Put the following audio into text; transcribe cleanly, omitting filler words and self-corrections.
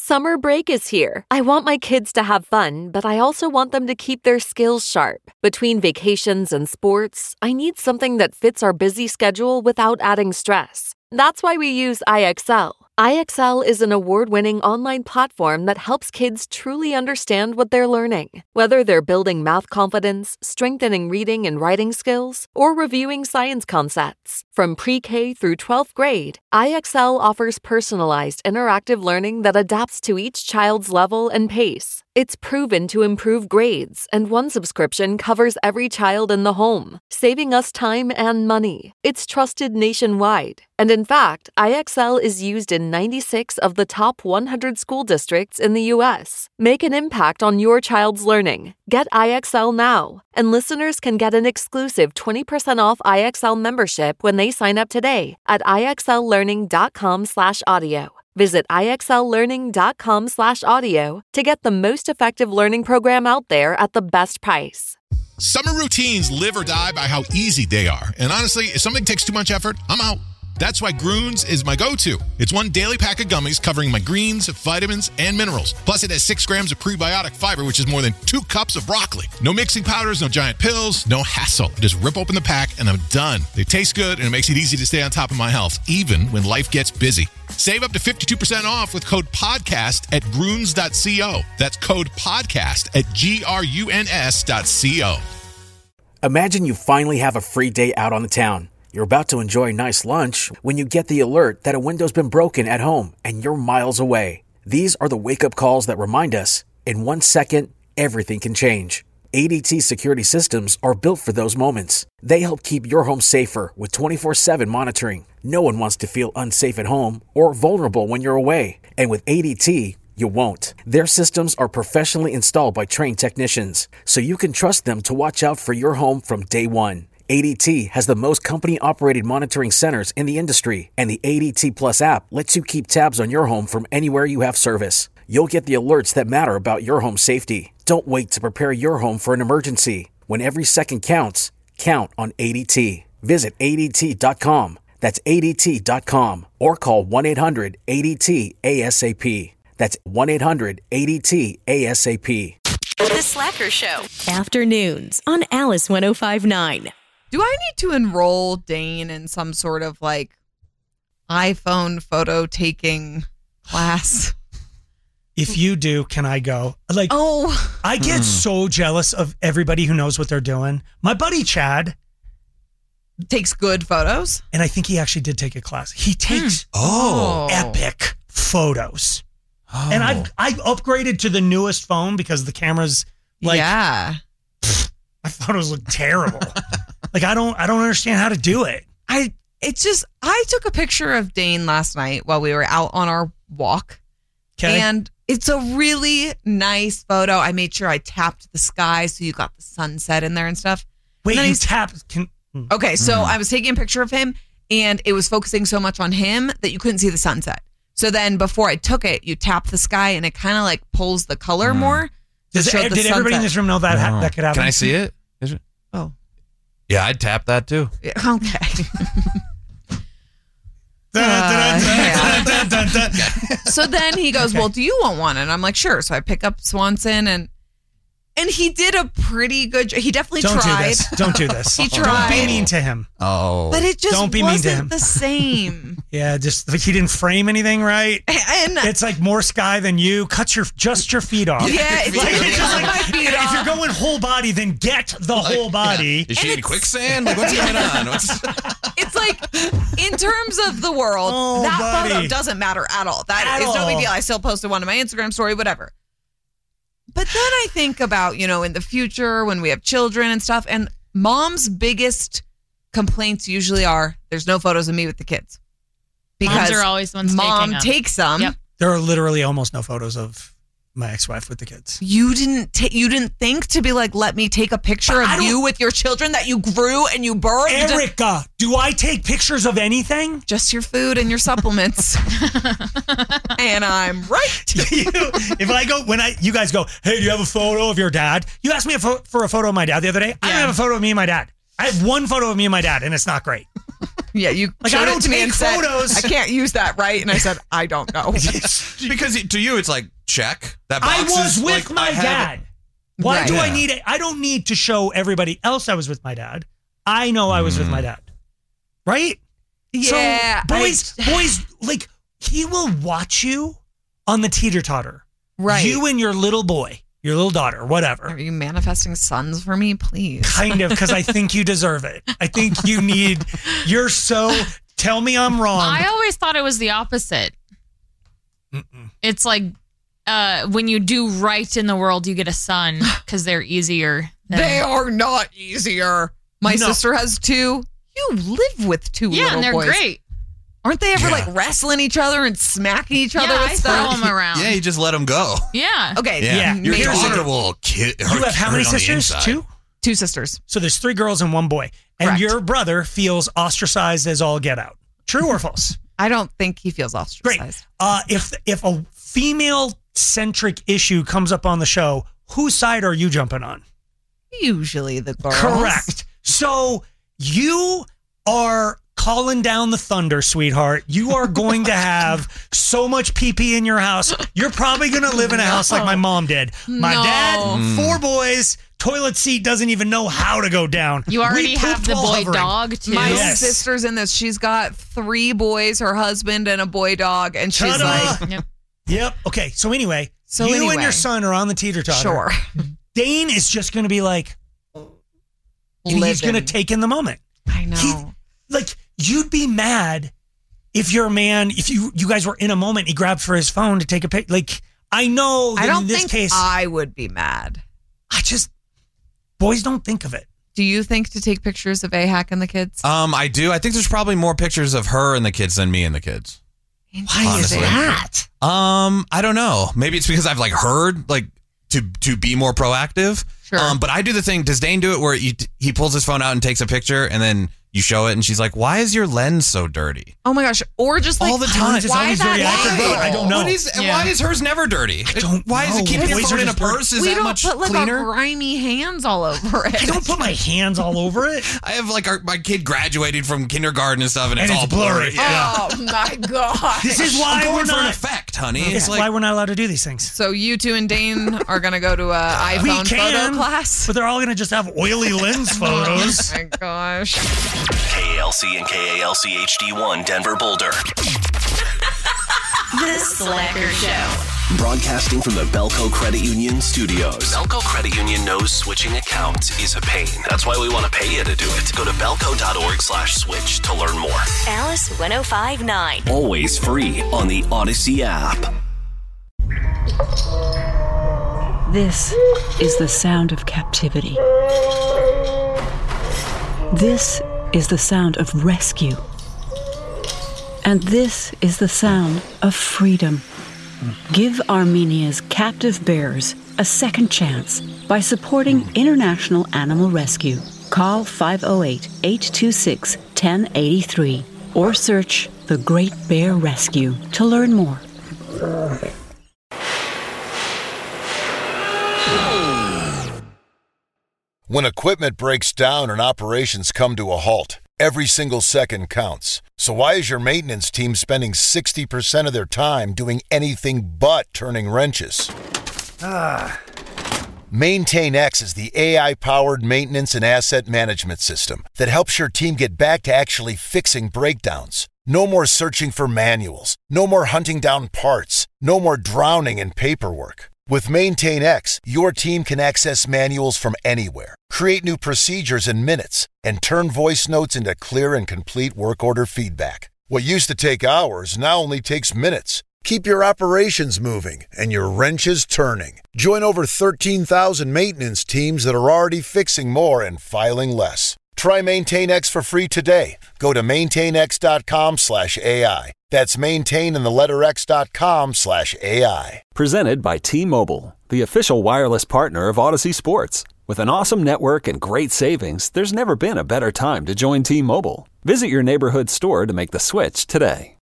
Summer break is here. I want my kids to have fun, but I also want them to keep their skills sharp. Between vacations and sports, I need something that fits our busy schedule without adding stress. That's why we use IXL. IXL is an award-winning online platform that helps kids truly understand what they're learning. Whether they're building math confidence, strengthening reading and writing skills, or reviewing science concepts. From pre-K through 12th grade, IXL offers personalized interactive learning that adapts to each child's level and pace. It's proven to improve grades, and one subscription covers every child in the home, saving us time and money. It's trusted nationwide. And in fact, IXL is used in 96 of the top 100 school districts in the U.S. Make an impact on your child's learning. Get IXL now. And listeners can get an exclusive 20% off IXL membership when they sign up today at IXLlearning.com/audio. Visit IXLlearning.com/audio to get the most effective learning program out there at the best price. Summer routines live or die by how easy they are. And honestly, if something takes too much effort, I'm out. That's why Groones is my go-to. It's one daily pack of gummies covering my greens, vitamins, and minerals. Plus, it has 6 grams of prebiotic fiber, which is more than 2 cups of broccoli. No mixing powders, no giant pills, no hassle. Just rip open the pack, and I'm done. They taste good, and it makes it easy to stay on top of my health, even when life gets busy. Save up to 52% off with code PODCAST at Groones.co. That's code PODCAST at GRUNS.co. Imagine you finally have a free day out on the town. You're about to enjoy a nice lunch when you get the alert that a window's been broken at home and you're miles away. These are the wake-up calls that remind us, in 1 second, everything can change. ADT security systems are built for those moments. They help keep your home safer with 24/7 monitoring. No one wants to feel unsafe at home or vulnerable when you're away. And with ADT, you won't. Their systems are professionally installed by trained technicians, so you can trust them to watch out for your home from day one. ADT has the most company-operated monitoring centers in the industry, and the ADT Plus app lets you keep tabs on your home from anywhere you have service. You'll get the alerts that matter about your home safety. Don't wait to prepare your home for an emergency. When every second counts, count on ADT. Visit ADT.com. That's ADT.com. Or call 1-800-ADT-ASAP. That's 1-800-ADT-ASAP. The Slacker Show. Afternoons on Alice 105.9. Do I need to enroll Dane in some sort of like iPhone photo taking class? If you do, can I go? Like, I get so jealous of everybody who knows what they're doing. My buddy Chad takes good photos, and I think he actually did take a class. He takes epic photos, and I've upgraded to the newest phone because the cameras, like, my photos look terrible. Like, I don't understand how to do it. I took a picture of Dane last night while we were out on our walk. Okay. And it's a really nice photo. I made sure I tapped the sky so you got the sunset in there and stuff. Wait, you tapped? Okay, so I was taking a picture of him and it was focusing so much on him that you couldn't see the sunset. So then before I took it, you tap the sky and it kind of like pulls the color more. Did everybody in this room know that that could happen? Can I see it? Oh. Yeah, I'd tap that too. Yeah, okay. So then he goes, well, do you want one? And I'm like, sure. So I pick up Swanson and he did a pretty good job. He definitely tried. Don't do this. He tried. Don't be mean to him. Oh. But it just Don't be mean to him. wasn't the same. Yeah, just like he didn't frame anything right. And it's like more sky than you. Cut just your feet off. Yeah, it's like my feet if off. you're going whole body, then get the whole body. Yeah. Is she in quicksand? Like, what's going on? It's like, in terms of the world, photo doesn't matter at all. That is no big deal. I still posted one on my Instagram story, whatever. But then I think about, in the future when we have children and stuff, and mom's biggest complaints usually are, there's no photos of me with the kids. Because moms are always the ones mom takes them. Yep. There are literally almost no photos of my ex-wife with the kids. You didn't think to be like, let me take a picture of you with your children that you grew and you birthed? Erica, do I take pictures of anything? Just your food and your supplements. And I'm right. If I go, you guys go, hey, do you have a photo of your dad? You asked me for a photo of my dad the other day. I don't have a photo of me and my dad. I have one photo of me and my dad, and it's not great. Yeah, you like, showed I don't it to me take and said, photos. I can't use that, right? And I said, I don't know. Because to you, it's like, check. That box I was is with like, my dad. Why Right. do I need it? I don't need to show everybody else I was with my dad. I know I was with my dad. Right? Yeah. So boys, like, he will watch you on the teeter-totter. Right. You and your little boy, your little daughter, whatever. Are you manifesting sons for me, please? Kind of, because I think you deserve it. I think you're so, tell me I'm wrong. I always thought it was the opposite. It's like when you do right in the world, you get a son because they're easier. They are not easier. My sister has 2. You live with 2 little boys. Yeah, and they're great. Aren't they ever like wrestling each other and smacking each other with I stuff? throw them around. Yeah, you just let them go. Yeah. Okay. Yeah. Your maybe. daughter will You have how many sisters? 2? 2 sisters. So there's 3 girls and 1 boy. And Correct. your brother feels ostracized as all get out. True or false? I don't think he feels ostracized. Great. If a female-centric issue comes up on the show, whose side are you jumping on? Usually the girls. Correct. So you are calling down the thunder, sweetheart. You are going to have so much pee-pee in your house. You're probably going to live in a house like my mom did. My dad, 4 boys, toilet seat doesn't even know how to go down. You already We have pooped the while boy hovering. dog, too. My Yes. sister's in this. She's got 3 boys, her husband, and a boy dog. And she's Ta-da! like, Yep. Okay. So anyway, So you anyway. and your son are on the teeter-totter. sure. Dane is just going to be like, and he's going to Living. take in the moment. I know. Like, you'd be mad if you're a man, if you guys were in a moment, he grabbed for his phone to take a pic. Like, I know that I don't in this think case, I would be mad. boys don't think of it. Do you think to take pictures of A-Hack and the kids? I do. I think there's probably more pictures of her and the kids than me and the kids. Why Honestly. is that? I don't know. Maybe it's because I've like heard like to be more proactive. Sure. But I do the thing. Does Dane do it where he pulls his phone out and takes a picture and then you show it and she's like, "Why is your lens so dirty?" Oh my gosh. Or just like All the time. It's why always that dirty. I forget. I don't know. Why is hers never dirty? Why is it know. keeping your Boys phone are in a just dirty. purse? Is we that don't much put like cleaner? our grimy hands all over it. I don't put my hands all over it. I have like my kid graduated from kindergarten and stuff, and, And it's it's all blurry. blurry. Yeah. Oh my god. This is why I'm going we're for an not. effect, honey. This It's is like why we're not allowed to do these things. So you 2 and Dane are gonna go to a We iPhone can, photo class. but they're all going to just have oily lens photos. Oh my gosh. KALC and KALC HD1 Denver Boulder. The Slacker Show. Broadcasting from the Belco Credit Union studios. Belco Credit Union knows switching accounts is a pain. That's why we want to pay you to do it. Go to belco.org/switch to learn more. Alice 1059. Always free on the Odyssey app. This is the sound of captivity. This is the sound of rescue. And this is the sound of freedom. Give Armenia's captive bears a second chance by supporting International Animal Rescue. Call 508-826-1083 or search The Great Bear Rescue to learn more. When equipment breaks down and operations come to a halt, every single second counts. So why is your maintenance team spending 60% of their time doing anything but turning wrenches? MaintainX is the AI-powered maintenance and asset management system that helps your team get back to actually fixing breakdowns. No more searching for manuals. No more hunting down parts. No more drowning in paperwork. With MaintainX, your team can access manuals from anywhere, create new procedures in minutes, and turn voice notes into clear and complete work order feedback. What used to take hours now only takes minutes. Keep your operations moving and your wrenches turning. Join over 13,000 maintenance teams that are already fixing more and filing less. Try MaintainX for free today. Go to maintainx.com/AI. That's maintain and the letter x.com/AI. Presented by T-Mobile, the official wireless partner of Odyssey Sports. With an awesome network and great savings, there's never been a better time to join T-Mobile. Visit your neighborhood store to make the switch today.